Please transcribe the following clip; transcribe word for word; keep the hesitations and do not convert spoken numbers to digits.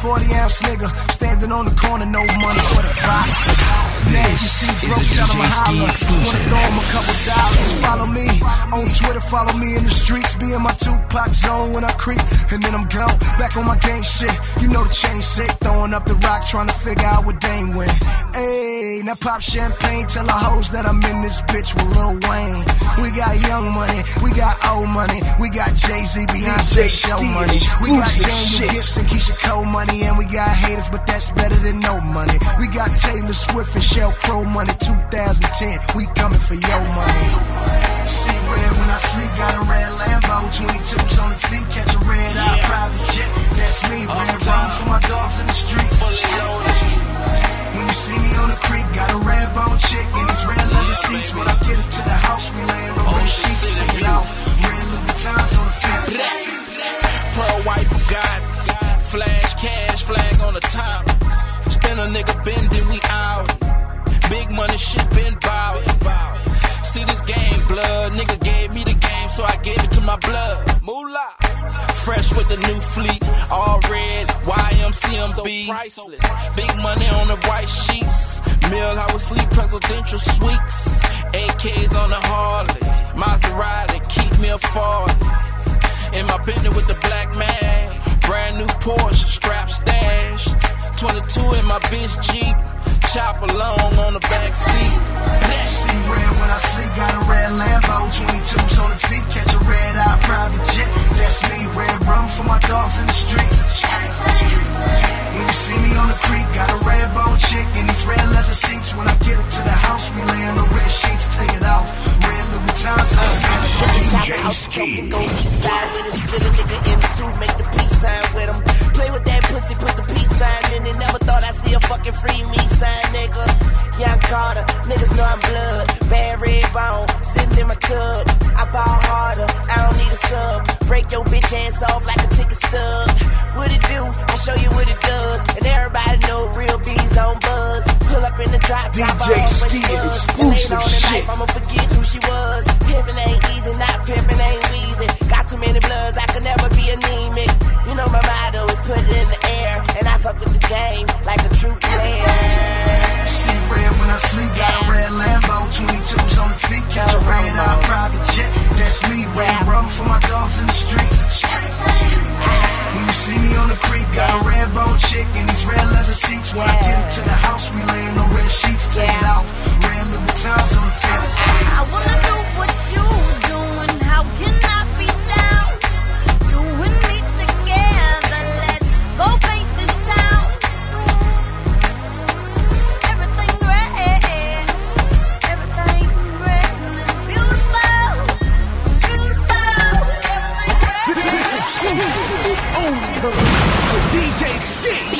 forty ounce nigga, standing on the corner, no money for the vibe. Now you see broke, tell him a holler. Wanna throw him a couple dollars. Follow me on Twitter, follow me in the streets. Be in my Tupac zone when I creep, and then I'm gone. Back on my game shit, you know the chain sick. Throwing up the rock, trying to figure out what Dame win. Ayy, now pop champagne, tell the hoes that I'm in this bitch with Lil Wayne. We got young money, we got old money, we got Jay-Z, Beyonce show money. We got Daniel Gibson, Keisha Cole money, and we got haters, but that's better than no money. We got Taylor Swift and Shell Crow money, two thousand ten, we coming for your money. See red when I sleep, got a red Lambo, twenty-twos on the feet, catch a red eye private jet. That's me, red rum for my dogs in the street. When you see me on the creek, got a red bone chick in these red leather seats. When I get it to the house, we lay on red sheets, take it off. Red Louboutins on the fence. Pearl white Bugatti, flash cash flag on the top. Spin a nigga bending, we out. Big money shit been bout. See this game, blood. Nigga gave me the game, so I gave it to my blood. Moolah. Fresh with the new fleet, all red, Y M C M B. So big money on the white sheets. Mill house sleep, presidential suites. A Ks on the Harley. Maserati, keep me a forty. In my Bentley with the black mag. Brand new Porsche, strap stashed. twenty-two in my bitch Jeep. Chop along on the back seat. See red when I sleep, got a red Lambo, twenty-twos on the feet, catch a red eye private jet. That's me, red rum for my dogs in the street. When you see me on the creek, got a red bone chick in these red leather seats. When I get it to the house, we lay on the red sheets, take it off. Red Louboutins on the fence. D J Ski. Go east side with it, split a nigga in two, make the peace sign with him. Play with that pussy, put the peace sign in it. Never thought I'd see a fucking free me sign, nigga. Young Carter, niggas know I'm blood. Bad red bone, sitting in my tub. I ball harder, I don't need a sub. Break your bitch ass off like a ticket stub. What it do? I show you what it does. And everybody know real bees don't buzz. Pull up in the drop, drop D J Ski exclusive shit. Life, I'ma forget who she was. Pimpin' ain't easy, not pimpin' ain't easy. Got too many bloods, I could never be anemic. You know my motto is put it in the air. And I fuck with the game like a true player. See red when I sleep, got a red Lambo, twenty-twos on the feet, catch a red eye private jet. That's me, red rum for my dogs in the street. When you see me on the creek, got a red bone chick in these red leather seats. When I get it to the house, we lay on the red sheets, take it off. Red Louboutins on the fence. I wanna know what you doing, how can I be down? You and me together, let's go paint this town. Everything red, everything red is beautiful, beautiful. Everything red. This is exclusive only for D J Ski.